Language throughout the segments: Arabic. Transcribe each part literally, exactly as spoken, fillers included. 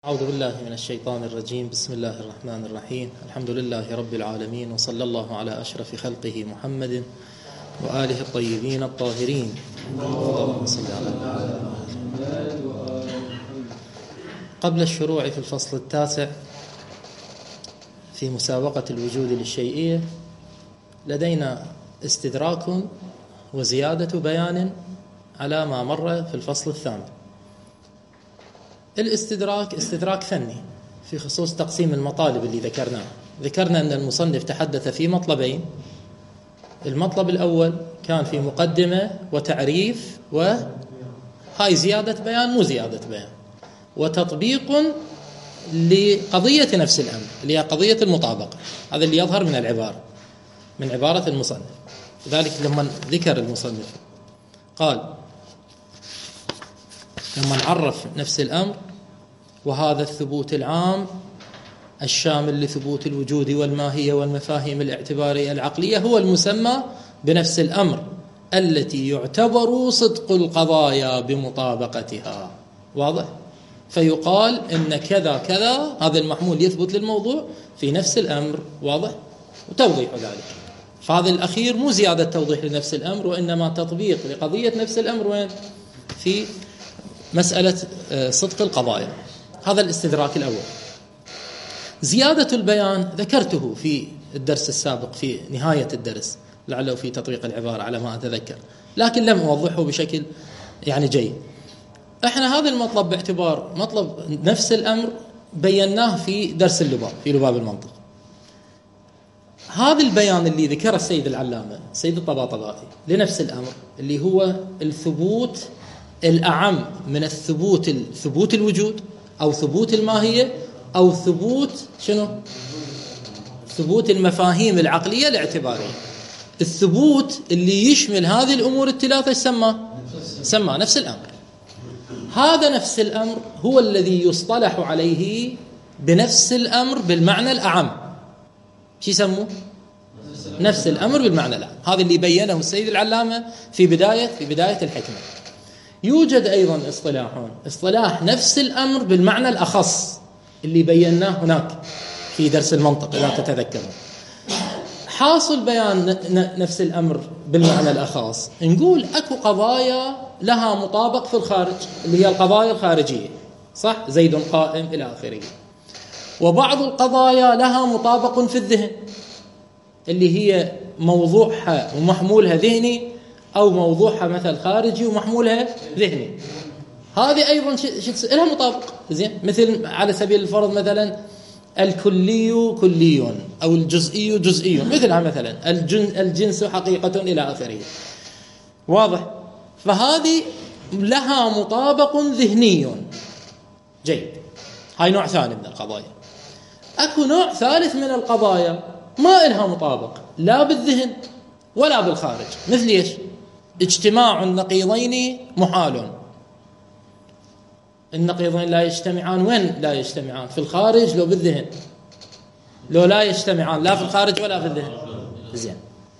أعوذ بالله من الشيطان الرجيم. بسم الله الرحمن الرحيم. الحمد لله رب العالمين، وصلى الله على أشرف خلقه محمد وآله الطيبين الطاهرين. اللهم صل على محمد. قبل الشروع في الفصل التاسع في مسابقة الوجود للشيئية لدينا استدراك وزيادة بيان على ما مر في الفصل الثامن. الاستدراك استدراك فني في خصوص تقسيم المطالب اللي ذكرناه. ذكرنا أن المصنف تحدث في مطلبين. المطلب الأول كان في مقدمة وتعريف، وهاي زيادة بيان مو زيادة بيان، وتطبيق لقضية نفس الأمر اللي هي قضية المطابقة. هذا اللي يظهر من العبارة، من عبارة المصنف. لذلك لما ذكر المصنف قال لما نعرف نفس الأمر: وهذا الثبوت العام الشامل لثبوت الوجود والماهية والمفاهيم الاعتبارية العقلية هو المسمى بنفس الأمر التي يعتبر صدق القضايا بمطابقتها. واضح؟ فيقال إن كذا كذا هذا المحمول يثبت للموضوع في نفس الأمر. واضح؟ وتوضيح ذلك. فهذا الأخير مو زيادة توضيح لنفس الأمر، وإنما تطبيق لقضية نفس الأمر وين؟ في مسألة صدق القضايا. هذا الاستدراك الأول. زيادة البيان ذكرته في الدرس السابق في نهاية الدرس، لعله في تطبيق العبارة على ما أتذكر، لكن لم أوضحه بشكل يعني جيد. احنا هذا المطلب باعتبار مطلب نفس الأمر بيناه في درس اللباب، في لباب المنطق. هذا البيان اللي ذكره السيد العلامة السيد الطباطبائي لنفس الأمر اللي هو الثبوت الأعم من الثبوت ثبوت الوجود أو ثبوت الماهية أو ثبوت شنو؟ ثبوت المفاهيم العقلية الاعتبارية. الثبوت اللي يشمل هذه الأمور الثلاثة سمى سمى نفس الأمر. هذا نفس الأمر هو الذي يصطلح عليه بنفس الأمر بالمعنى الأعم. شو يسموه؟ نفس الأمر بالمعنى الأعم. هذا اللي بينه السيد العلامة في بداية في بداية الحكمة. يوجد أيضا اصطلاحون: اصطلاح نفس الأمر بالمعنى الأخص اللي بيناه هناك في درس المنطق إذا تتذكرون. حاصل بيان نفس الأمر بالمعنى الأخص، نقول أكو قضايا لها مطابق في الخارج اللي هي القضايا الخارجية، صح؟ زيد قائم إلى آخره. وبعض القضايا لها مطابق في الذهن اللي هي موضوعها ومحمولها ذهني، أو موضوعها مثل خارجي ومحمولها ذهني. هذه أيضا لها مطابق. زين، مثل على سبيل الفرض مثلا الكلي كلي أو الجزئي جزئي، مثلها مثلا الجنس حقيقة إلى آخره. واضح؟ فهذه لها مطابق ذهني. جيد، هاي نوع ثاني من القضايا. أكو نوع ثالث من القضايا ما لها مطابق لا بالذهن ولا بالخارج. مثل إيش؟ اجتماع النقيضين محال. النقيضين لا يجتمعان. وين لا يجتمعان؟ في الخارج لو بالذهن؟ لو لا يجتمعان لا في الخارج ولا في الذهن. زين.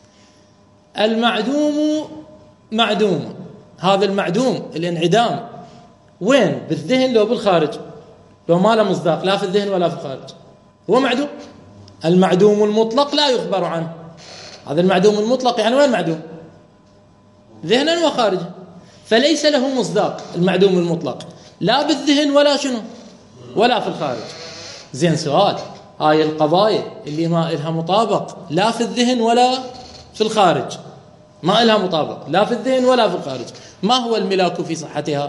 المعدوم معدوم. هذا المعدوم الانعدام وين؟ بالذهن لو بالخارج؟ لو ما له مصداق لا في الذهن ولا في الخارج هو معدوم. المعدوم المطلق لا يخبر عنه. هذا المعدوم المطلق يعني وين معدوم؟ ذهنا وخارجا. فليس له مصداق المعدوم المطلق لا بالذهن ولا شنو ولا في الخارج. زين، سؤال: هاي القضايا اللي ما لها مطابق لا في الذهن ولا في الخارج، ما لها مطابق لا في الذهن ولا في الخارج، ما هو الملاك في صحتها؟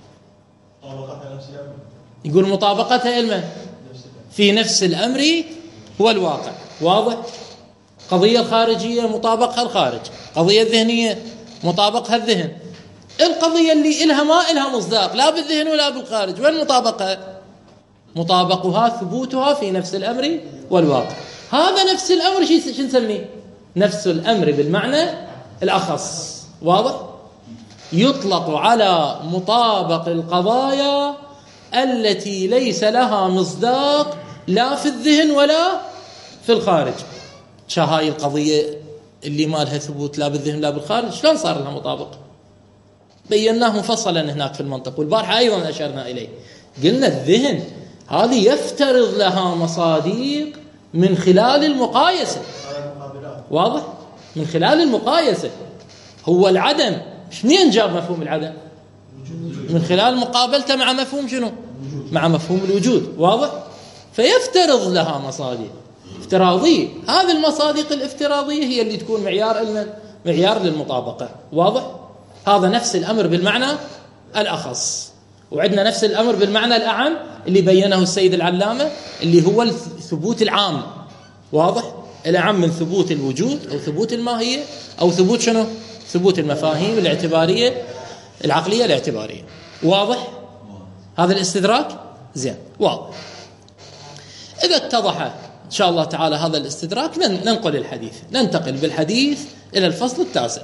يقول مطابقتها علما في نفس الأمر هو الواقع. واضح؟ قضية الخارجية مطابقها الخارج، قضية الذهنية مطابقها الذهن. القضية اللي إلها ما إلها مصداق لا بالذهن ولا بالخارج، وين مطابقها؟ مطابقها ثبوتها في نفس الأمر والواقع. هذا نفس الأمر شو نسميه؟ نفس الأمر بالمعنى الأخص. واضح؟ يطلق على مطابق القضايا التي ليس لها مصداق لا في الذهن ولا في الخارج. شهاي القضية اللي ما لها ثبوت لا بالذهن لا بالخارج شلون صار لها مطابق؟ بيناه مفصلا هناك في المنطق، والبارحة أيضا أشرنا إليه. قلنا الذهن هذه يفترض لها مصادق من خلال المقايسة. واضح؟ من خلال المقايسة. هو العدم منين جاب مفهوم العدم؟ من خلال مقابلته مع مفهوم شنو؟ مع مفهوم الوجود. واضح؟ فيفترض لها مصادق افتراضية. هذه المصادق الافتراضية هي اللي تكون معيار المن معيار للمطابقة. واضح؟ هذا نفس الأمر بالمعنى الأخص. وعندنا نفس الأمر بالمعنى الأعم اللي بينه السيد العلامة، اللي هو الثبوت العام. واضح؟ الأعم من ثبوت الوجود أو ثبوت الماهية أو ثبوت شنو؟ ثبوت المفاهيم الاعتبارية العقلية الاعتبارية. واضح؟ هذا الاستدراك زين واضح. إذا اتضح إن شاء الله تعالى هذا الاستدراك ننقل الحديث ننتقل بالحديث إلى الفصل التاسع،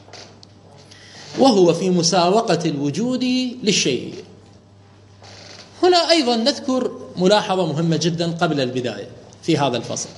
وهو في مساوقة الوجود للشيء. هنا أيضا نذكر ملاحظة مهمة جدا قبل البداية في هذا الفصل،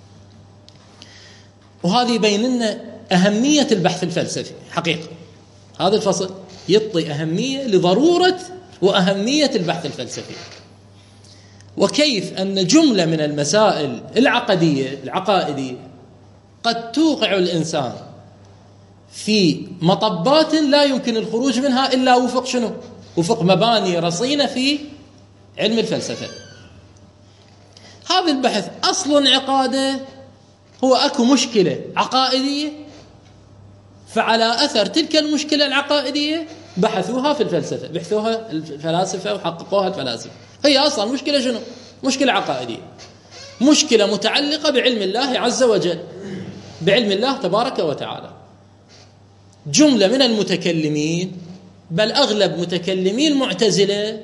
وهذه بين لنا أهمية البحث الفلسفي. حقيقة هذا الفصل يعطي أهمية لضرورة وأهمية البحث الفلسفي، وكيف أن جملة من المسائل العقدية العقائدية قد توقع الإنسان في مطبات لا يمكن الخروج منها إلا وفق شنو؟ وفق مباني رصينة في علم الفلسفة. هذا البحث أصل عقاده هو أكو مشكلة عقائدية، فعلى أثر تلك المشكلة العقائدية بحثوها في الفلسفة، بحثوها الفلاسفة وحققوها الفلاسفة. هي أصلا مشكلة شنو؟ مشكلة عقائدية، مشكلة متعلقة بعلم الله عز وجل، بعلم الله تبارك وتعالى. جملة من المتكلمين، بل أغلب متكلمي المعتزلة،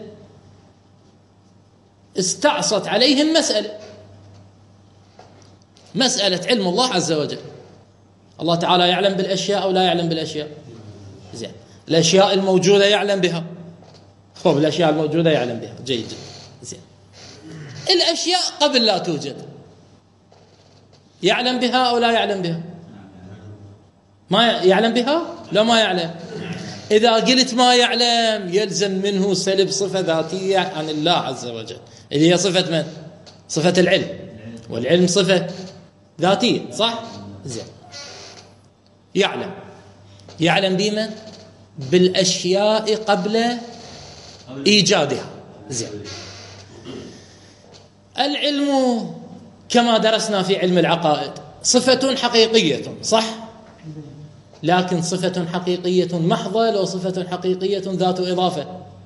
استعصت عليهم مسألة مسألة علم الله عز وجل. الله تعالى يعلم بالأشياء أو لا يعلم بالأشياء؟ زين. الأشياء الموجودة يعلم بها. خب الأشياء الموجودة يعلم بها، جيد جدا. زين. الأشياء قبل لا توجد يعلم بها أو لا يعلم بها؟ ما يعلم بها؟ لا ما يعلم. إذا قلت ما يعلم يلزم منه سلب صفة ذاتية عن الله عز وجل، اللي هي صفة من؟ صفة العلم، والعلم صفة ذاتية، صح؟ زين. يعلم يعلم بمن؟ بالأشياء قبل إيجادها. زين. العلم كما درسنا في علم العقائد صفة حقيقية، صح؟ لكن صفة حقيقية محضة لو صفة حقيقية ذات إضافة؟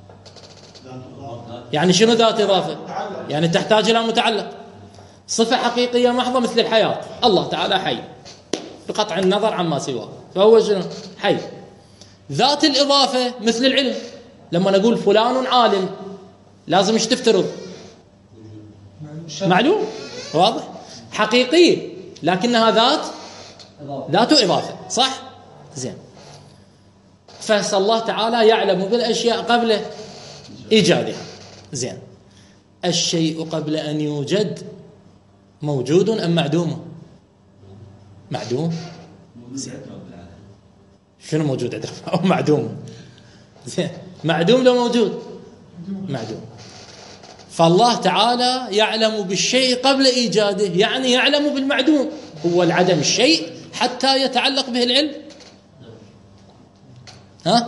يعني شنو ذات إضافة؟ يعني تحتاج إلى متعلق. صفة حقيقية محضة مثل الحياة، الله تعالى حي بقطع النظر عما سواه، فهو شنو؟ حي. ذات الإضافة مثل العلم، لما نقول فلان عالم لازم ايش تفترض؟ معلوم، واضح؟ حقيقية لكنها ذات ذات إضافة، صح؟ زين. فالله تعالى يعلم بالأشياء قبل إيجادها. زين. الشيء قبل أن يوجد موجود أم معدوم؟ معدوم. شنو موجود عندك؟ أو معدوم؟ زين. معدوم لو موجود؟ معدوم. فالله تعالى يعلم بالشيء قبل إيجاده، يعني يعلم بالمعدوم. هو العدم الشيء حتى يتعلق به العلم. ها؟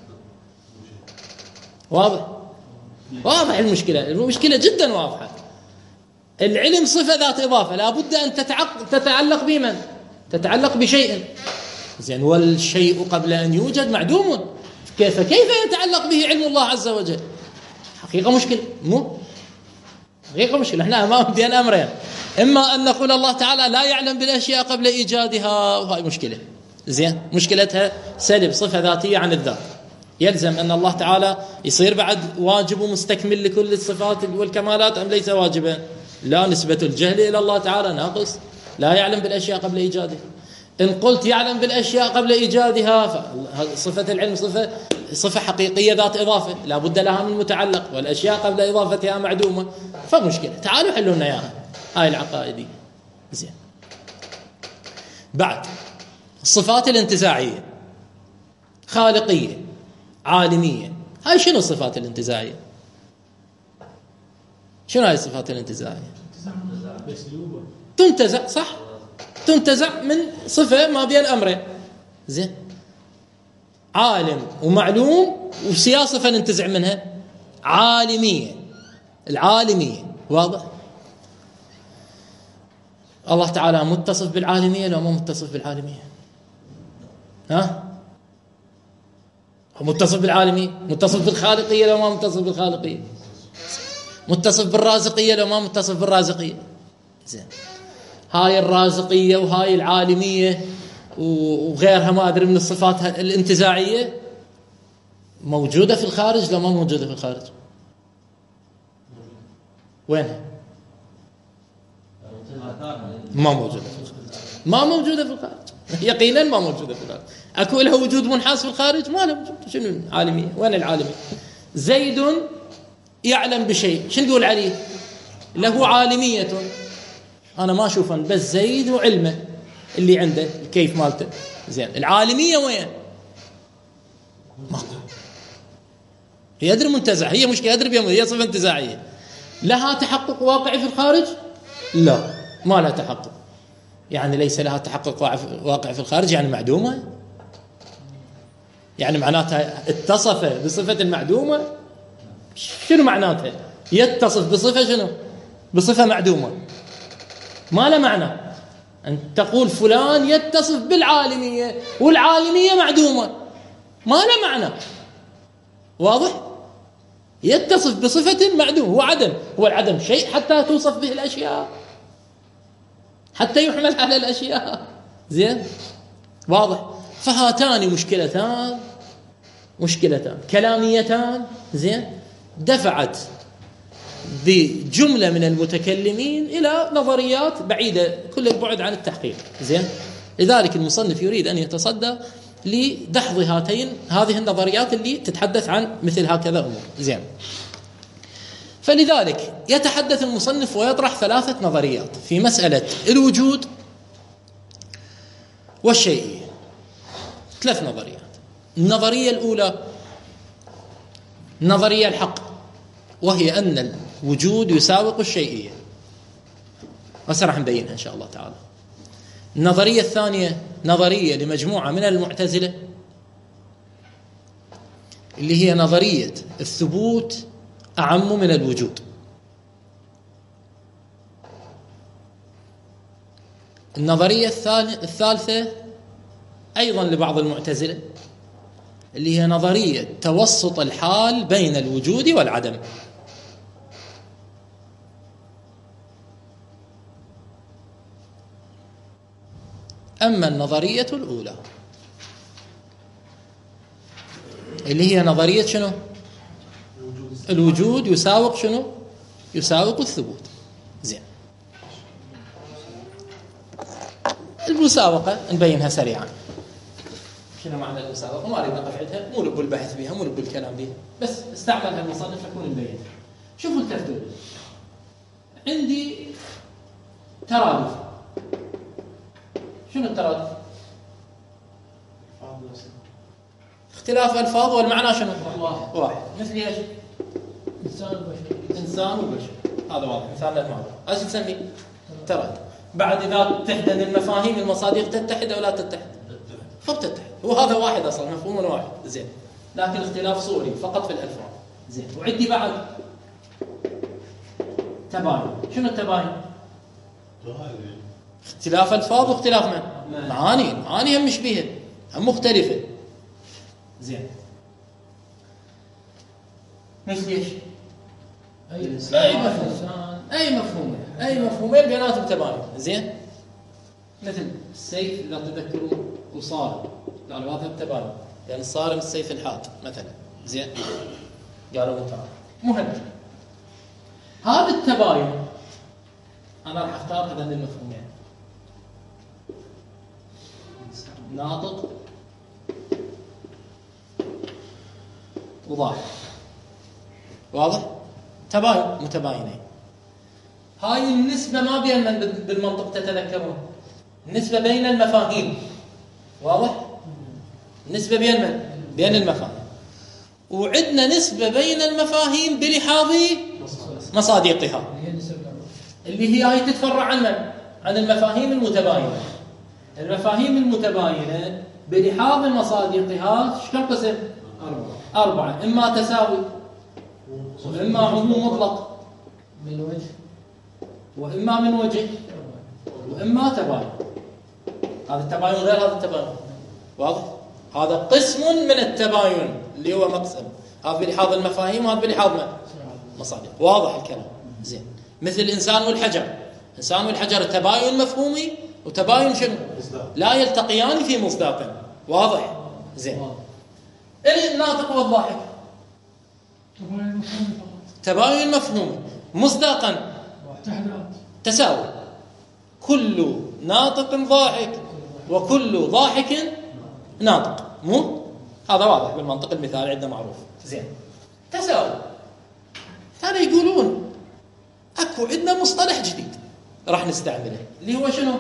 واضح؟ واضح المشكلة. المشكلة جدا واضحة. العلم صفة ذات إضافة، لابد أن تتعلق بمن؟ تتعلق بشيء. زين. والشيء قبل أن يوجد معدوم، كيف كيف يتعلق به علم الله عز وجل؟ حقيقة مشكلة. مو حقيقة مشكلة. احنا أمام بين أمرين، إما أن نقول الله تعالى لا يعلم بالأشياء قبل إيجادها، وهي مشكلة. زين. مشكلتها سلب صفة ذاتية عن الذات. يلزم أن الله تعالى يصير بعد واجب ومستكمل لكل الصفات والكمالات أم ليس واجبا؟ لا، نسبة الجهل إلى الله تعالى ناقص. لا يعلم بالأشياء قبل إيجادها. إن قلت يعلم بالأشياء قبل إيجادها، فصفة العلم صفة صفة حقيقية ذات إضافة لا بد لها من متعلق، والأشياء قبل إضافتها معدومة، فمشكلة. تعالوا حلوا لنا إياها، هاي العقائدية. زين. بعد الصفات الانتزاعية، خالقية، عالمية. هاي شنو الصفات الانتزاعية؟ شنو هاي الصفات الانتزاعية؟ تنتزع، صح، تنتزع من صفة ما بين أمرين. زين، عالم ومعلوم، وسيا صفة ننتزع منها؟ عالمية. العالمية واضح؟ الله تعالى متصف بالعالمية لو ما متصف بالعالمية؟ ها؟ متصف بالعالمية، متصف بالخالقية لو ما متصف بالخالقية، متصف بالرازقية لو ما متصف بالرازقية. زين، هاي الرازقية وهاي العالمية وغيرها ما أدري من الصفات الانتزاعية موجودة في الخارج لو ما موجودة في الخارج؟ وينها؟ ما موجودة في الخارج، ما موجودة في الخارج يقينا، ما موجودة في الخارج. أكو لها وجود منحاز في الخارج؟ ما لها وجود. شنو العالمية؟ وين العالمية؟ زيد يعلم بشيء، شنو نقول عليه؟ له عالمية. أنا ما أشوفه بس زيد وعلمه اللي عنده الكيف مالته. زين، العالمية وين؟ ما هي أدري منتزع، هي مشكلة أدري بيوم، هي صفة انتزاعية. لها تحقق واقعي في الخارج؟ لا، ما لها تحقق. يعني ليس لها تحقق واقعي في الخارج يعني معدومة؟ يعني معناتها اتصف بصفة المعدومة؟ شنو معناتها؟ يتصف بصفة شنو؟ بصفة معدومة. ما له معنى أن تقول فلان يتصف بالعالمية والعالمية معدومة، ما له معنى. واضح؟ يتصف بصفة معدومة، هو عدم، هو العدم شيء حتى توصف به الأشياء، حتى يحمل على الأشياء. زين، واضح؟ فهاتان مشكلتان، مشكلتان كلاميتان، زين، دفعت بجملة من المتكلمين إلى نظريات بعيدة كل البعد عن التحقيق. زين، لذلك المصنف يريد أن يتصدى لدحض هاتين هذه النظريات اللي تتحدث عن مثل هكذا أمور. زين، فلذلك يتحدث المصنف ويطرح ثلاثة نظريات في مسألة الوجود والشيئية. ثلاث نظريات. النظرية الأولى نظرية الحق، وهي أن الوجود يساوق الشيئية، وسرح نبينها إن شاء الله تعالى. النظرية الثانية نظرية لمجموعة من المعتزلة، اللي هي نظرية الثبوت أعم من الوجود. النظرية الثالثة أيضا لبعض المعتزلة، اللي هي نظرية توسط الحال بين الوجود والعدم. أما النظرية الأولى اللي هي نظرية شنو؟ الوجود يساوق شنو؟ يساوق الثبوت. زين، المساوقة نبينها سريعا. شنو معنى المساوقة؟ ما أريد نقف عندها، مو نبغى البحث بها، مو نبغى الكلام بها، بس استعملها المصنف لكون نبينها. شوفوا الترتيب. عندي ترادف. شنو الترادف؟ اختلاف الفاظ والمعنى شنو؟ واحد. واحد. مثل ايش؟ انسان وبشر. انسان وبشر، هذا واضح. مثال الماضي ايش نسميه؟ ترادف. بعد اذا تحدد المفاهيم المصادق تتحد او لا تتحد؟ خب تتحد. هو هذا واحد اصلا، مفهوم واحد. زين، لكن اختلاف صوري فقط في الالفاظ. زين، وعندي بعد تباين. شنو التباين؟ اختلاف الفاظ واختلاف من؟ معاني. معاني هم مشبهه، هم مختلفه. زين، مثل ايش؟ اي مفهوم، اي مفهوم، اي مفهومين بيناتهم تباين. زين، مثل السيف اذا تذكرون وصارم، قالوا هذا التباين، يعني الصارم السيف الحاد مثلا. زين، قالوا متعارف. مهم، هذا التباين انا راح اختار هذين المفهومين: ناطق وظاهر. واضح؟ تباين، متباينين. هاي النسبة ما بين من بالمنطق تتذكرون، النسبة بين المفاهيم. واضح؟ النسبة بين من؟ بين المفاهيم. وعندنا نسبة بين المفاهيم بلحاظ مصادقها، اللي هي هاي تتفرع عن عن المفاهيم المتباينة. المفاهيم المتباينة بلحاظ مصادقها شكل قسم؟ أربعة. أربعة، إما تساوي، وإما عموم مطلق من وجه، وإما من وجه، وإما تباين. هذا التباين غير هذا التباين، واضح؟ هذا قسم من التباين اللي هو مقسم، هذا بلحاظ المفاهيم وهذا بلحاظ مصادق. واضح الكلام؟ زين. مثل الإنسان والحجر، الإنسان والحجر تباين مفهومي وتباين شنو؟ لا يلتقيان في مصداق. واضح؟ زين. الناطق والضاحك تباين مفهومي، مصداقا تساوي، كل ناطق ضاحك وكل ضاحك ناطق، مو هذا واضح بالمنطق المثالي عندنا معروف. زين. تساوي، هذا يقولون اكو عندنا مصطلح جديد راح نستعمله اللي هو شنو؟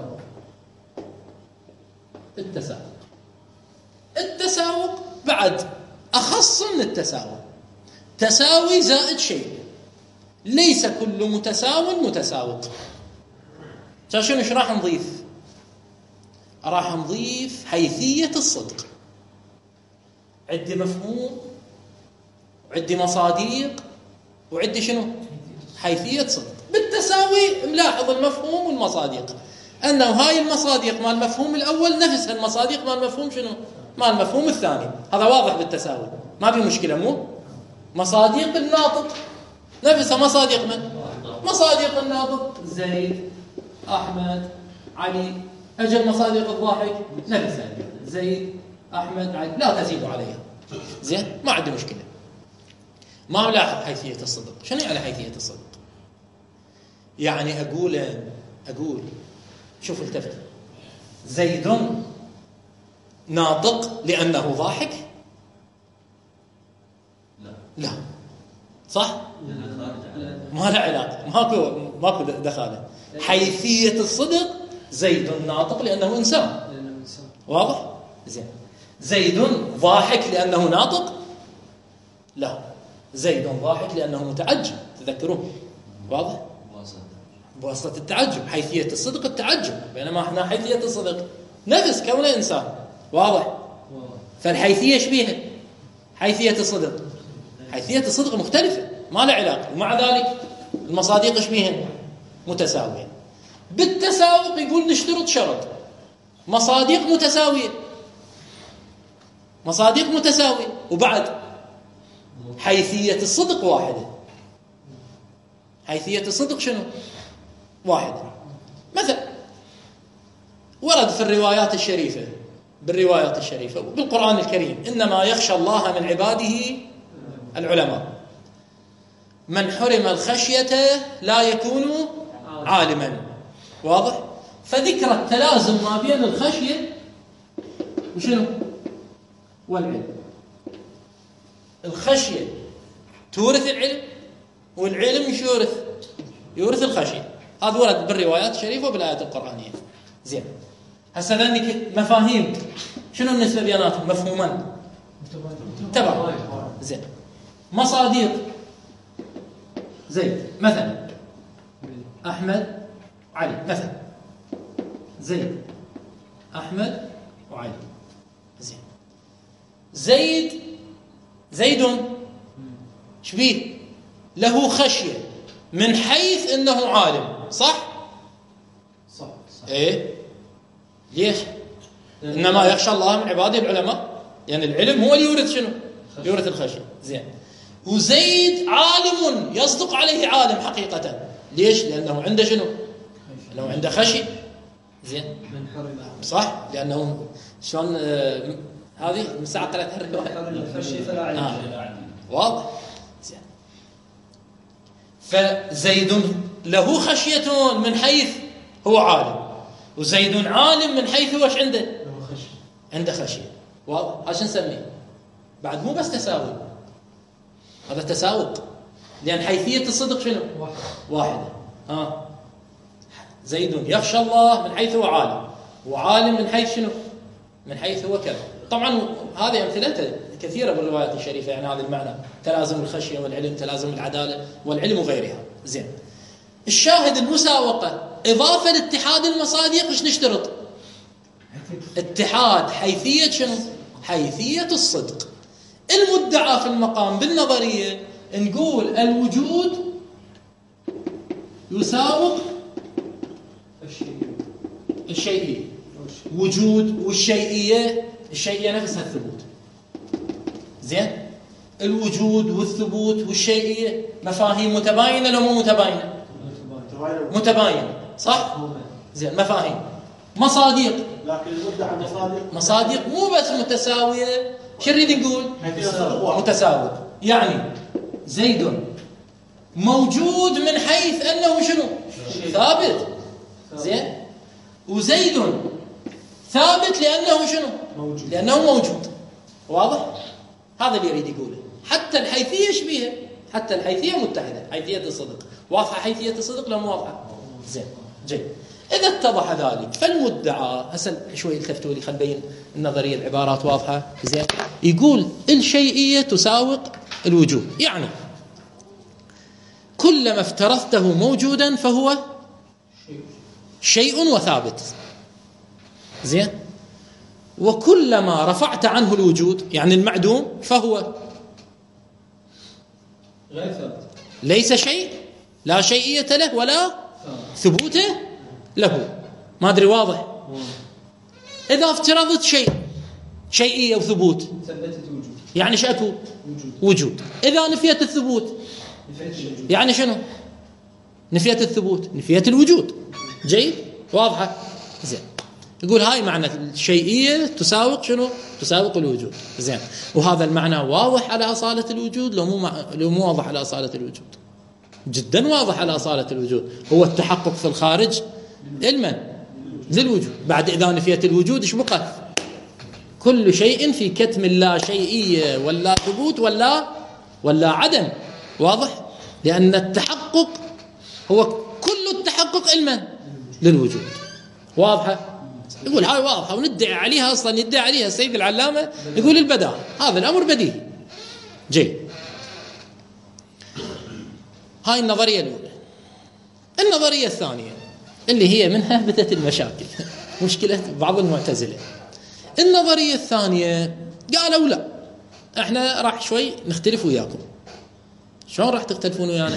التساوي. التساوق بعد اخص من التساوي، تساوي زائد شيء، ليس كل متساو متساوق. شنو ايش راح نضيف؟ راح نضيف حيثية الصدق. عندي مفهوم وعندي مصادق وعندي شنو؟ حيثية صدق. بالتساوي ملاحظ المفهوم والمصادق أنه هاي المصادق مال المفهوم الأول نفسها المصادق مال المفهوم شنو؟ مال المفهوم الثاني. هذا واضح بالتساوي، ما في مشكلة. مو مصادق الناطق نفسها مصادق من؟ مصادق الناطق زيد، أحمد، علي. أجل مصادق الضاحك نفسها زيد، أحمد، علي، لا تزيدوا عليها. زين، ما عندي مشكلة. ما ملاحظ حيثية الصدق. شنو يعني حيثية الصدق؟ يعني أقول أقول شوف التفت، زيد ناطق لأنه ضاحك؟ لا لا، صح؟ ما له علاقة، ماكو ماكو دخالة. حيثية الصدق زيد ناطق لأنه إنسان. واضح؟ زين. زيد ضاحك لأنه ناطق؟ لا، زيد ضاحك لأنه متعجب. تذكرون؟ واضح؟ بواسطة التعجب. حيثية الصدق التعجب، بينما احنا حيثية الصدق نفس كونه إنسان. واضح؟ فالحيثية شبيها حيثية الصدق، حيثية الصدق مختلفة ما له علاقة، ومع ذلك المصادق شبيهن متساوية. بالتساوق يقول نشترط شرط، مصادق متساوية، مصادق متساوية، وبعد حيثية الصدق واحدة. حيثية الصدق شنو؟ واحدة. مثلا ورد في الروايات الشريفة، بالروايات الشريفة وبالقرآن الكريم، إنما يخشى الله من عباده العلماء. من حرم الخشية لا يكون عالما. واضح؟ فذكر التلازم ما بين الخشية وشنو؟ والعلم. الخشية تورث العلم، والعلم يورث يورث الخشية. هذا ورد بالروايات الشريفة وبالآيات القرآنية. زين. هسه ذنك مفاهيم شنو النسبة بيناتهم؟ مفهومان تبع. زين. مصادق زيد مثلا أحمد علي، مثلا زيد أحمد وعلي. زين. زيد زيد شبيه له خشية من حيث أنه عالم، صح؟ صح, صح. إيه؟ ليش؟ إنما يخشى الله من عباده العلماء، يعني العلم هو اللي يورث شنو؟ يورث الخشية. زين. وزيد عالم يصدق عليه عالم حقيقة، ليش؟ لأنه عنده شنو؟ لأنه عنده خشية. زين. من حرم، صح؟ لأنه شلون آه هذه من ساعة قرأت الرواية الخشية فلا علم. آه. واضح؟ زين. فزيد له خشية من حيث هو عالم، وزيد عالم من حيث هو ايش عنده؟ له خشية. عنده خشية. واضح؟ هذا شو نسميه؟ بعد مو بس تساوي، هذا تساوق، لأن حيثية الصدق شنو؟ واحد. واحدة. ها. زيد يخشى الله من حيث هو عالم، وعالم من حيث شنو؟ من حيث هو كذا. طبعا هذه أمثلة كثيرة بالروايات الشريفة يعني هذا المعنى، تلازم الخشية والعلم، تلازم العدالة والعلم وغيرها. زين، الشاهد المساوقة إضافة لاتحاد المصادق إيش نشترط؟ اتحاد حيثية شنو؟ حيثية الصدق. المدعى في المقام بالنظرية نقول الوجود يساوق الشيئية، وجود والشيئية، الشيئية نفسها الثبوت. زين، الوجود والثبوت والشيئية مفاهيم متباينة لو مو متباينة؟ متباينة، صح؟ زين، مفاهيم مصادق، لكن المدعى مصادق مصادق مو بس متساوية، شو نريد نقول؟ متساوية. يعني زيد موجود من حيث أنه شنو؟ ثابت. زين، وزيد ثابت لأنه شنو؟ موجود. لأنه موجود. واضح؟ هذا اللي يريد يقوله. حتى الحيثية ايش بيها؟ حتى الحيثية متحدة، حيثية الصدق. واضحة حيثية الصدق لا مو واضحة؟ زين، جيد. إذا اتضح ذلك فالمدعى، هسه شوي التفتوا لي خل نبين النظرية العبارات واضحة. زين، يقول الشيئية تساوق الوجود، يعني كلما افترضته موجودا فهو شيء وثابت. زين، وكلما رفعت عنه الوجود يعني المعدوم فهو غير ثابت، ليس شيء، لا شيئية له ولا ثبوته له. ما أدري واضح؟ إذا افترضت شيء شيئية وثبوت ثبتت وجود، يعني شأكو وجود. وجود. إذا نفيت الثبوت نفيت الوجود، يعني شنو؟ نفيت الثبوت، نفيت الوجود. جيد، واضحة. زين، يقول هاي معنى الشيئية تساوق شنو؟ تساوق الوجود. زين، وهذا المعنى واضح على أصالة الوجود لو مو مع... لو مو واضح على أصالة الوجود؟ جدا واضح على أصالة الوجود. هو التحقق في الخارج علما للوجود. بعد إذا نفيت الوجود إيش بقى؟ كل شيء في كتم لا شيئية ولا ثبوت ولا ولا عدم. واضح؟ لأن التحقق هو كل التحقق علما للوجود. واضحة؟ يقول هاي واضحة وندعي عليها، أصلا يدعي عليها السيد العلامة، يقول البداهة، هذا الأمر بديهي. جيد، هاي النظرية الأولى. النظرية الثانية اللي هي منها بدت المشاكل، مشكلة بعض المعتزلة. النظرية الثانية قالوا لا، احنا راح شوي نختلف وياكم. شلون راح تختلفون ويانا؟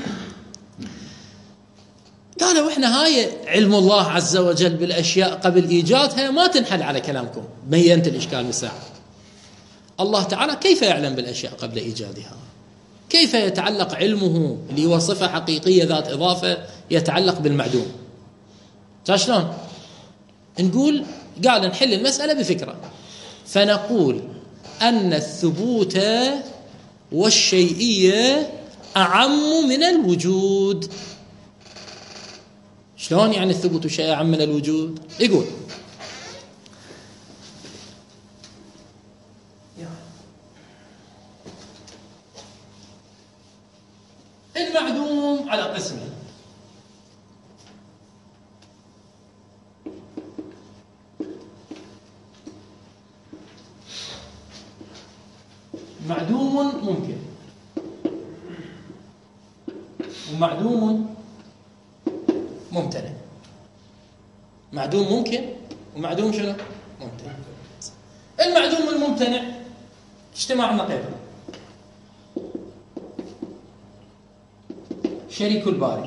قالوا احنا هاي علم الله عز وجل بالأشياء قبل إيجادها ما تنحل على كلامكم. بينت الإشكال مساعد. الله تعالى كيف يعلم بالأشياء قبل إيجادها؟ كيف يتعلق علمه اللي هو صفة حقيقية ذات إضافة يتعلق بالمعدوم؟ شلون؟ نقول قال نحل المسألة بفكرة، فنقول أن الثبوت والشيئية أعم من الوجود. شلون يعني الثبوت والشيئية أعم من الوجود؟ يقول المعدوم على قسمين. معدوم ممكن ومعدوم ممتنع. معدوم ممكن ومعدوم شنو؟ ممتنع. المعدوم الممتنع اجتماع النقيضين، شريك الباري،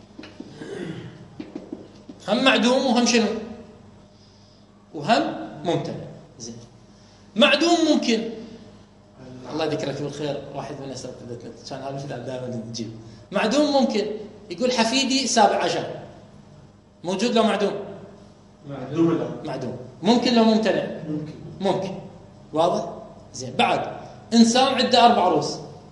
هم معدوم وهم شنو؟ وهم ممتنع. زين، معدوم ممكن، الله يذكرك بالخير، واحد من اساتذتنا كان هذا مثل دائما نجيب معدوم ممكن، يقول حفيدي سابع عشر، موجود لو معدوم؟ معدوم. معدوم. ممكن لو ممتنع؟ ممكن. ممكن. واضح؟ زين، بعد انسان عنده اربع رؤوس،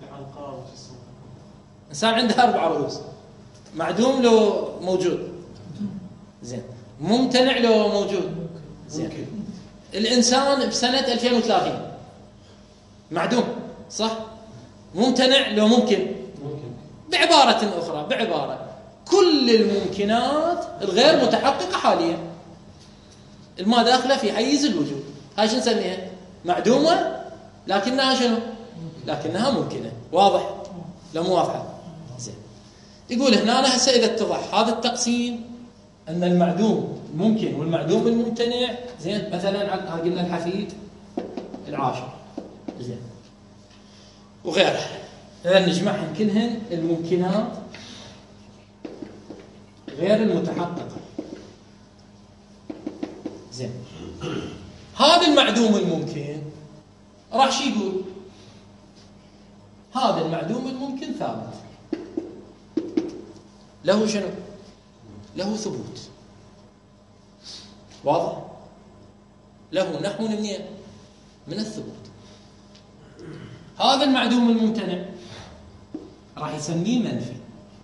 انسان عنده اربع رؤوس، معدوم لو موجود؟ زين، ممتنع لو موجود؟ زين، الانسان بسنة ألفين وثلاثين معدوم صح؟ ممتنع لو ممكن؟ بعبارة أخرى، بعبارة كل الممكنات الغير متحققة حاليا الما داخلة في حيز الوجود، هاي شو نسميها؟ معدومة لكنها شنو؟ لكنها ممكنة. واضح؟ لا مو واضحة؟ زين. يقول هنا هسه إذا اتضح هذا التقسيم أن المعدوم ممكن والمعدوم الممتنع، زين، مثلا قلنا الحفيد العاشر، زين، وغيره، إذا نجمعهم كلهن الممكنات غير المتحققة. زين، هذا المعدوم الممكن راح شي يقول؟ هذا المعدوم الممكن ثابت، له شنو؟ له ثبوت. واضح؟ له نحو منين؟ من الثبوت. هذا المعدوم الممتنع راح يسميه منفي.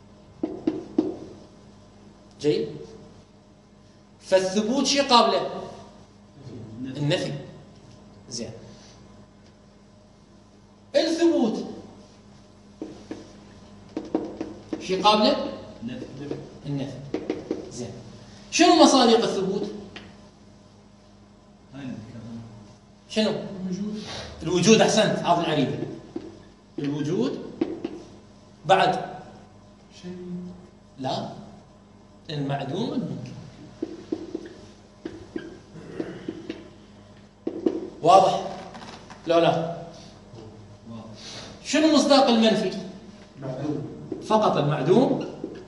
جيد؟ فالثبوت شيء قابله؟ النفي. زين، الثبوت شيء قابله؟ النفي. زين، شنو مصادق الثبوت؟ شنو؟ الوجود. الوجود، احسنت، هذا العريضه. الوجود بعد شيء، لا، المعدوم الممكن. واضح لا لا؟ شنو مصداق المنفي؟ معدوم. فقط المعدوم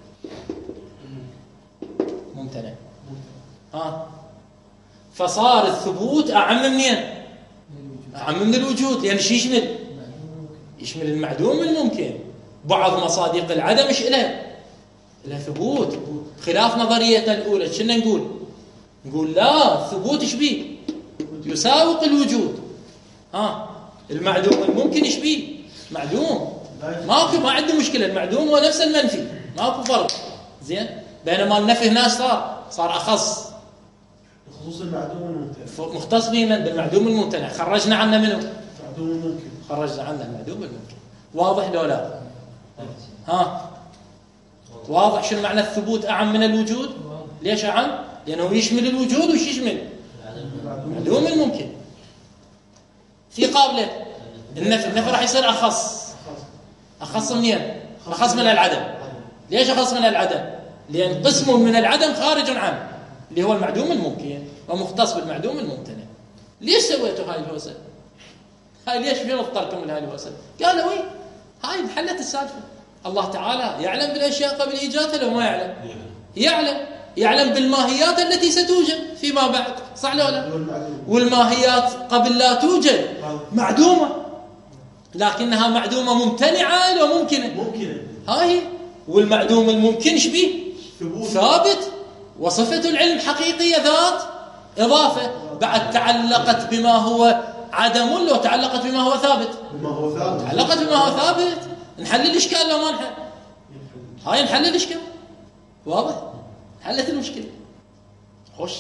ممتنع. ها، فصار الثبوت اعم منين؟ اعم من الوجود، لان شو يشمل؟ يشمل المعدوم الممكن. بعض مصادق العدم ايش لها؟ لها ثبوت، خلاف نظريتنا الاولى. شنو نقول؟ نقول لا، ثبوت ايش بيه؟ يساوق الوجود. ها، المعدوم الممكن ايش بيه؟ معدوم، ماكو، ما عنده مشكله، المعدوم هو نفس المنفي، ماكو فرق. زين، بينما النفي هنا صار صار اخص، بخصوص المعدوم الممتنع، مختص به من؟ بالمعدوم الممتنع. خرجنا عنه منه؟ المعدوم الممكن. خرجنا عنه المعدوم الممكن. واضح لو لا؟ ها، واضح شنو معنى الثبوت اعم من الوجود؟ ليش اعم؟ لانه يشمل الوجود وش يشمل؟ المعدوم الممكن. في قابله النفي، النفي راح يصير اخص. اخص منين؟ اخص من العدم. ليش اخص من العدم؟ لان قسم من العدم خارج عنه اللي هو المعدوم الممكن ومختص بالمعدوم الممتنع. ليش سويتوا هاي الهوسه؟ هاي ليش فين اضطرتم لهاي الهوسه؟ قالوا وي هاي انحلت السالفه. الله تعالى يعلم بالاشياء قبل ايجادها لو ما يعلم؟ يعلم. يعلم بالماهيات التي ستوجد فيما بعد، صح ولا لا؟ والماهيات قبل لا توجد معدومه، لكنها معدومه ممتنعه لو ممكنه؟ ممكنه. هاي، والمعدوم الممكن ايش بيه؟ ثابت، وصفه العلم حقيقيه ذات اضافه. بعد تعلقت بما هو عدم لو تعلقت بما هو ثابت؟ بما هو ثابت. تعلقت بما هو ثابت. نحل الاشكال لو ما نحل؟ هاي نحل الاشكال. واضح؟ حلت المشكله. خوش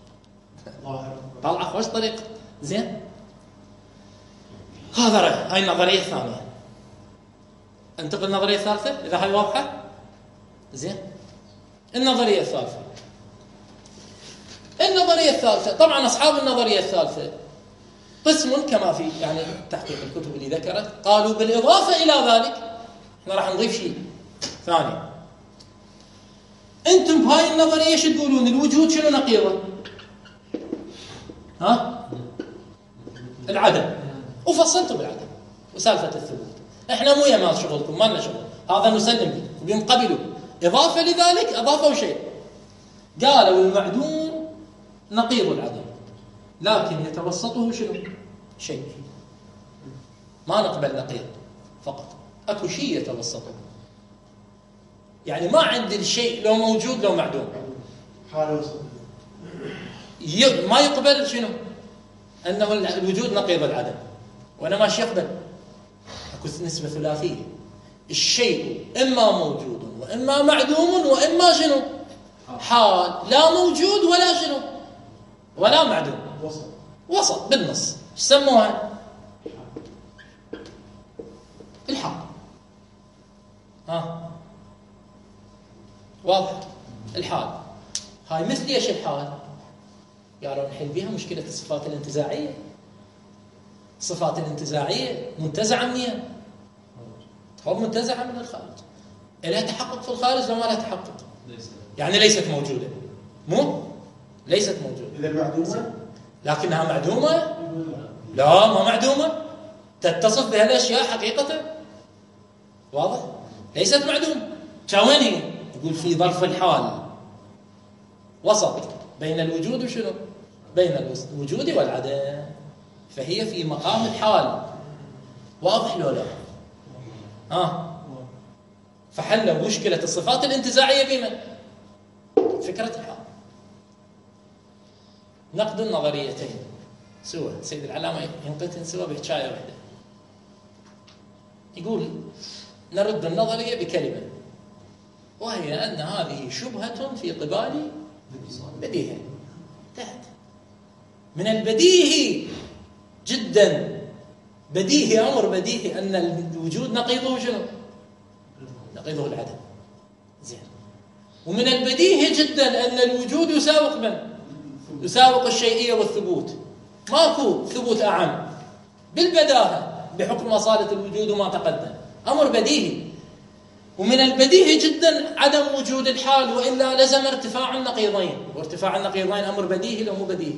طلع خوش طريق. زين، هذا رأي. هاي النظريه الثانيه. انتقل النظريه الثالثه اذا هاي واضحه. زين، النظريه الثالثه. النظريه الثالثه طبعا اصحاب النظريه الثالثه قسم كما في يعني تحقيق الكتب اللي ذكرت، قالوا بالاضافه الى ذلك احنا راح نضيف شيء ثاني. انتم بهاي النظريه ايش تقولون؟ الوجود شنو نقيضه؟ ها؟ العدم. وفصلتوا بالعدم وسالفه الثبوت. احنا مو يا شغلكم، ما لنا شغل، هذا نسلم به. وبينقبلوا اضافه لذلك اضافوا شيء، قالوا المعدوم نقيض العدم، لكن يتوسطه شنو؟ شيء. ما نقبل نقيض فقط، اكو شيء يتوسطه. يعني ما عندي الشيء لو موجود لو معدوم. حاله وسط. ما يقبل شنو؟ انه الوجود نقيض العدم، وانا ماشي يقبل. اكو نسبه ثلاثيه، الشيء اما موجود واما معدوم واما شنو؟ حال لا موجود ولا شنو؟ ولا معدوم. وسط. وسط بالنص. ايش سموها؟ الحال. ها، واضح؟ الحال هاي مثل ايش الحال؟ قالوا نحل بها مشكله الصفات الانتزاعيه. الصفات الانتزاعية منتزعة منين؟ هو منتزعة من الخارج. لها تحقق في الخارج لو ما لها تحقق؟ يعني ليست موجودة. مو ليست موجودة. إذا معدومة لكنها معدومة؟ لا، ما معدومة، تتصف بهالأشياء حقيقة. واضح؟ ليست معدومة. وين هي؟ يقول في ظرف الحال، وسط بين الوجود وشنو؟ بين الوجود والعدم، فهي في مقام الحال. واضح لو لا؟ آه. فحل مشكلة الصفات الانتزاعية بمن؟ فكرة الحال. نقد النظريتين سوا، سيد العلامة ينقدهن سوا بحكاية واحدة. يقول نرد النظرية بكلمة، وهي أن هذه شبهة في قبال بديهة. تحت من البديهي جدا، بديهي، أمر بديهي، أن الوجود نقيضه شنو؟ نقيضه العدم. زين. ومن البديهي جدا أن الوجود يساوق من؟ يساوق الشيئية والثبوت. ماكو ثبوت أعم بالبداهة بحكم أصالة الوجود وما تقدم، أمر بديهي. ومن البديهي جدا عدم وجود الحال، وإلا لزم ارتفاع النقيضين، وارتفاع النقيضين أمر بديهي لو مو بديهي.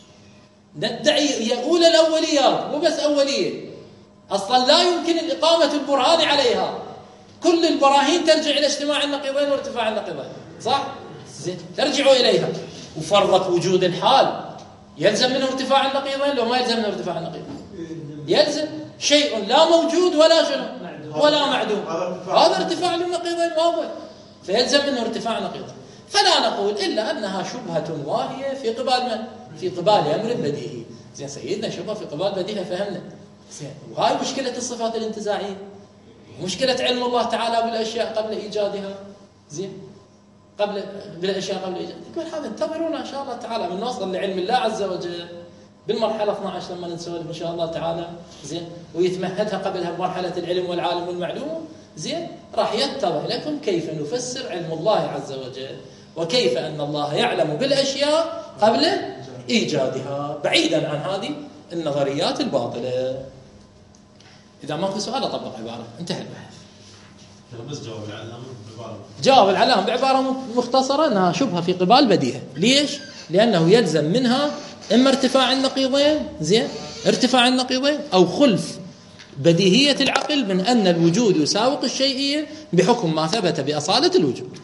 ندعي هي أولى الأوليات، مو بس أولية، أصلا لا يمكن الإقامة البرهان عليها. كل البراهين ترجع إلى اجتماع النقيضين وارتفاع النقيضين، صح؟ زين، ترجعوا إليها. وفرضت وجود الحال يلزم منه ارتفاع النقيضين لو ما يلزم منه ارتفاع النقيضين؟ يلزم. شيء لا موجود ولا شنو؟ ولا معدوم، هذا ارتفاع للنقيضين واضح، فيلزم منه ارتفاع نقيضين. فلا نقول إلا أنها شبهة واهية في قبال من؟ في قبال أمر بديهي. زين سيدنا، شبهة في قبال بديهة، فهمنا. زين. وهاي مشكلة الصفات الانتزاعية، مشكلة علم الله تعالى بالأشياء قبل إيجادها. زين، قبل بالأشياء قبل إيجادها. يقول هذا انتظرونا إن شاء الله تعالى من نوصل لعلم الله عز وجل بالمرحلة اثنتي عشرة لما نسولف إن شاء الله تعالى. زين. ويتمهدها قبلها بمرحلة العلم والعالم والمعلوم. زين، راح يتضح لكم كيف نفسر علم الله عز وجل، وكيف أن الله يعلم بالأشياء قبل إيجادها، بعيدا عن هذه النظريات الباطلة. إذا ماكو سؤال أطبق عبارة، انتهى البحث. بس جواب العلامة بعبارة. جواب العلامة بعبارة مختصرة أنها شبهة في قبال بديهة. ليش؟ لأنه يلزم منها إما ارتفاع النقيضين، زين، ارتفاع النقيضين، أو خلف بديهية العقل من أن الوجود يساوق الشيئية بحكم ما ثبت بأصالة الوجود.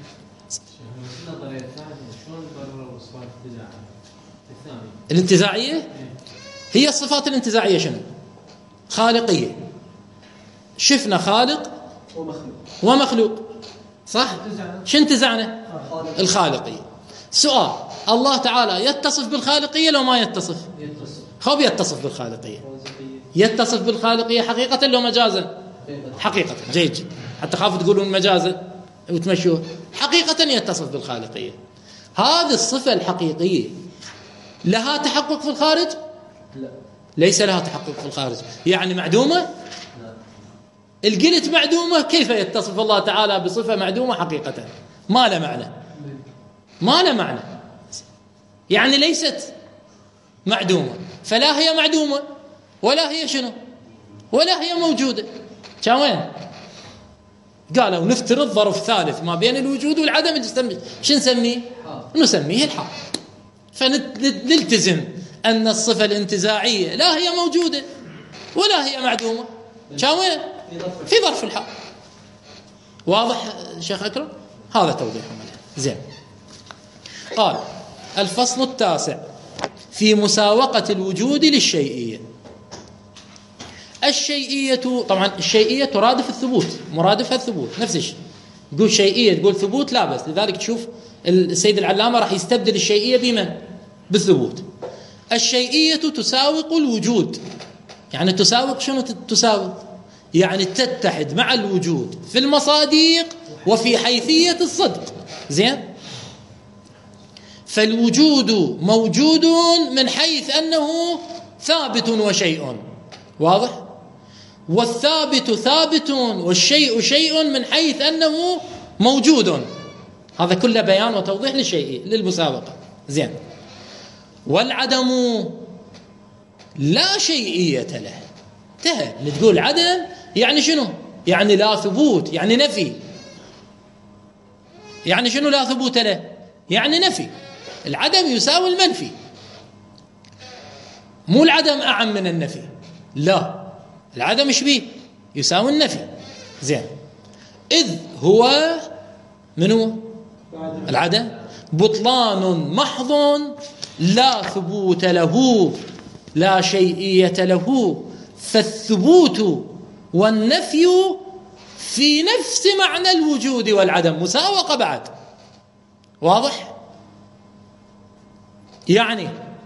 الانتزاعية هي الصفات الانتزاعية شنو؟ خالقية. شفنا خالق ومخلوق، صح؟ شو انتزعنا؟ الخالقية. سؤال، الله تعالى يتصف بالخالقية لو ما يتصف؟ خب يتصف بالخالقية. يتصف بالخالقية حقيقة لو مجازا؟ حقيقة. جيد جدا، حتى خافوا تقولون مجازا وتمشوه. حقيقة يتصف بالخالقية. هذه الصفة الحقيقية لها تحقق في الخارج؟ لا، ليس لها تحقق في الخارج. يعني معدومة؟ لا. القلت معدومة، كيف يتصف الله تعالى بصفة معدومة حقيقة؟ ما له معنى، ما له معنى. يعني ليست معدومة، فلا هي معدومة ولا هي شنو؟ ولا هي موجودة. كان وين؟ قالوا نفترض ظرف ثالث ما بين الوجود والعدم، شو نسميه؟ نسميه الحال. فنلتزم أن الصفة الانتزاعية لا هي موجودة ولا هي معدومة. كان وين؟ في ظرف الحال. واضح شيخ أكرم؟ هذا توضيح مليح. زين. قال الفصل التاسع في مساوقة الوجود للشيئية. الشيئية، طبعا الشيئية ترادف الثبوت، مرادفها الثبوت، نفس الشيء. تقول شيئية تقول ثبوت، لا بس. لذلك تشوف السيد العلامة راح يستبدل الشيئية بمن؟ بالثبوت. الشيئية تساوق الوجود. يعني تساوق شنو؟ تساوق يعني تتحد مع الوجود في المصادق وفي حيثية الصدق. زين. فالوجود موجود من حيث أنه ثابت وشيء، واضح؟ والثابت ثابت والشيء شيء من حيث أنه موجود. هذا كله بيان وتوضيح للشيء للمساوقة. زين. والعدم لا شيئية له. انتهى. اللي تقول عدم يعني شنو؟ يعني لا ثبوت، يعني نفي. يعني شنو لا ثبوت له؟ يعني نفي. العدم يساوي المنفي، مو العدم أعم من النفي، لا، العدم ايش بيه؟ يساوي النفي. زين. إذ هو منو؟ العدم بطلان محض لا ثبوت له، لا شيئية له، فالثبوت والنفي في نفس معنى الوجود والعدم، مساوقة بعد. واضح؟ يعني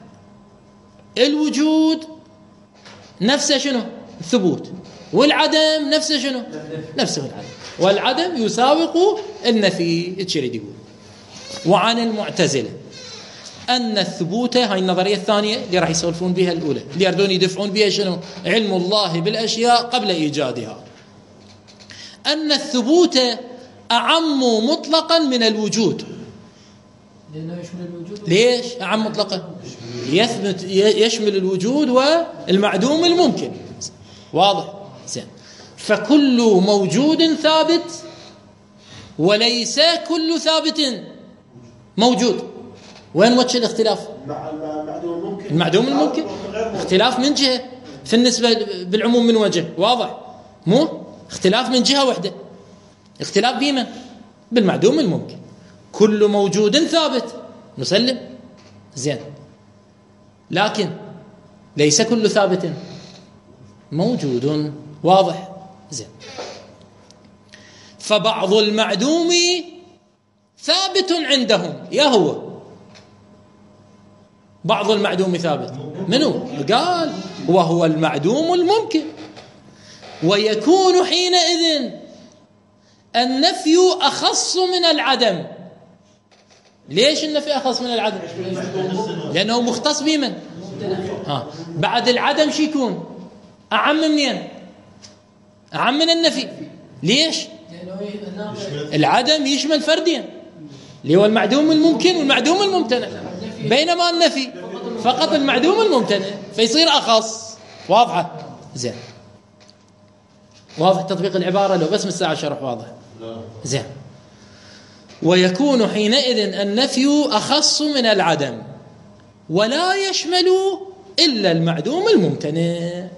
الوجود نفسه شنو؟ الثبوت، والعدم نفسه شنو؟ نفسه العدم، والعدم يساوق النفي. تشريد يقول. وعن المعتزلة أن الثبوت، هاي النظرية الثانية اللي راح يسولفون بها، الأولى اللي يردون يدفعون بها شنو؟ علم الله بالأشياء قبل إيجادها. أن الثبوت أعم مطلقا من الوجود. لأنه يشمل الوجود. ليش أعم مطلقا؟ يثبت يشمل الوجود والمعدوم الممكن. واضح؟ زين. فكل موجود ثابت وليس كل ثابت موجود. وين وجه الاختلاف؟ المعدوم الممكن. المعدوم الممكن اختلاف من جهة، في النسبة بالعموم من وجه. واضح؟ مو اختلاف من جهة واحدة، اختلاف بمن؟ بالمعدوم الممكن. كل موجود ثابت نسلم. زين. لكن ليس كل ثابت موجود. واضح؟ زين. فبعض المعدوم ثابت عندهم. يا هو بعض المعدوم ثابت منو؟ قال وهو المعدوم الممكن. ويكون حينئذ النفي أخص من العدم. ليش النفي أخص من العدم؟ لأنه مختص بمن؟ ها. بعد العدم شو يكون؟ أعم منين؟ أعم من النفي. ليش؟ العدم يشمل فردين اللي هو المعدوم الممكن والمعدوم الممتنع، بينما النفي فقط المعدوم الممتنع، فيصير أخص. واضحة؟ زين. واضح تطبيق العبارة لو بس من الساعة شرح واضح؟ زين. ويكون حينئذ النفي أخص من العدم ولا يشمل إلا المعدوم الممتنع.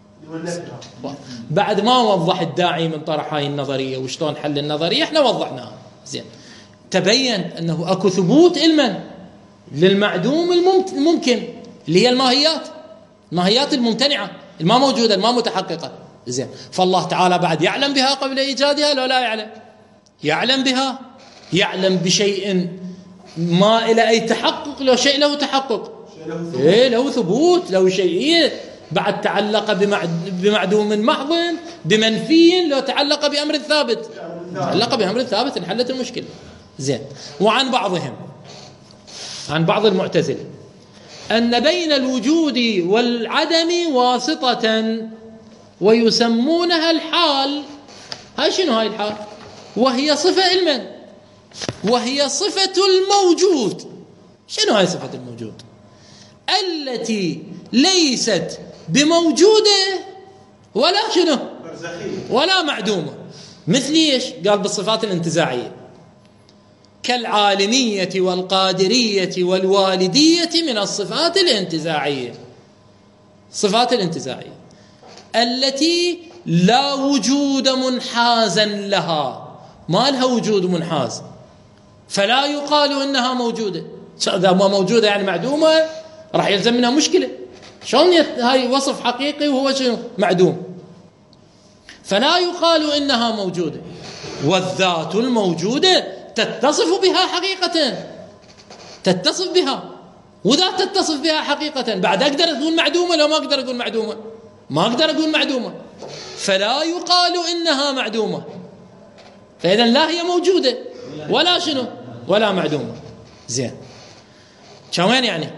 بعد ما وضح الداعي من طرح هاي النظرية وشلون حل النظرية، احنا وضحناها. زين. تبين أنه أكو ثبوت علما للمعدوم الممكن اللي هي الماهيات، الماهيات الممتنعة الما موجودة الما متحققة. زين. فالله تعالى بعد يعلم بها قبل إيجادها لو لا يعلم؟ يعلم بها، يعلم بشيء ما إلى أي تحقق، لو شيء له تحقق، إيه له ثبوت، له شيئية. بعد تعلق بمعدوم محض بمنفي، لو تعلق بأمر ثابت، تعلق بأمر ثابت انحلت المشكلة. زين. وعن بعضهم، عن بعض المعتزلة، أن بين الوجود والعدم واسطة ويسمونها الحال. هاي شنو هاي الحال؟ وهي صفة علما، وهي صفة الموجود. شنو هاي صفة الموجود؟ التي ليست بموجودة ولا شنو ولا معدومة. مثل ايش؟ قال بالصفات الانتزاعية، كالعالمية والقادرية والوالدية من الصفات الانتزاعية. صفات الانتزاعية التي لا وجود منحازا لها، ما لها وجود منحاز، فلا يقال إنها موجودة. إذا ما موجودة يعني معدومة، راح يلزم منها مشكلة. شلون هاي وصف حقيقي وهو شنو معدوم؟ فلا يقال إنها موجودة. والذات الموجودة تتصف بها حقيقة، تتصف بها، وذات تتصف بها حقيقة. بعد أقدر أقول معدومة؟ لو ما أقدر أقول معدومة، ما أقدر أقول معدومة، فلا يقال إنها معدومة. فإذا لا هي موجودة ولا شنو ولا معدومة. زين. شوين يعني؟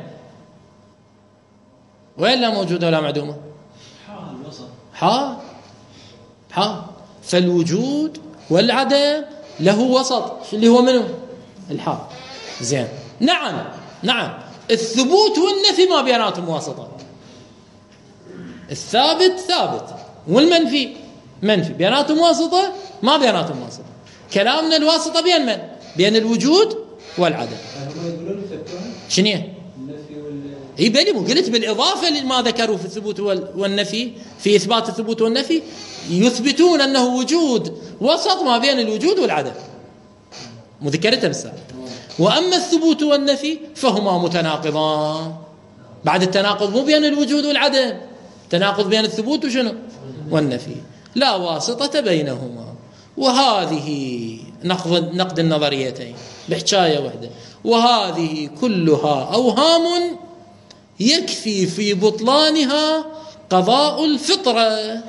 وين لا موجودة ولا معدومة؟ حال وسط. حال حال. فالوجود والعدم له وسط اللي هو منه الحال. زين. نعم نعم. الثبوت والنفي ما بيناتهم واسطة. الثابت ثابت والمنفي منفي، بيناتهم واسطة؟ ما بيناتهم واسطة. كلامنا الواسطة بين من؟ بين الوجود والعدم. شنو اي بلي مو قلت بالاضافه لما ذكروا في الثبوت والنفي، في اثبات الثبوت والنفي يثبتون انه وجود وسط ما بين الوجود والعدم، مذكرتها بالسابق. واما الثبوت والنفي فهما متناقضان. بعد التناقض مو بين الوجود والعدم، تناقض بين الثبوت وشنو والنفي، لا واسطه بينهما. وهذه نقد نقد النظريتين بحكايه واحده، وهذه كلها اوهام يكفي في بطلانها قضاء الفطرة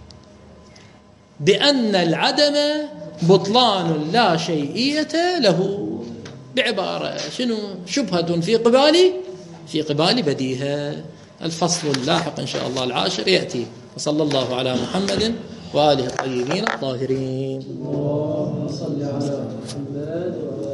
بأن العدم بطلان لا شيئية له، بعبارة شنو؟ شبهة في قبال في قبال بديهة. الفصل اللاحق إن شاء الله العاشر يأتي. وصلى الله على محمد وآله الطيبين الطاهرين. اللهم صل على محمد.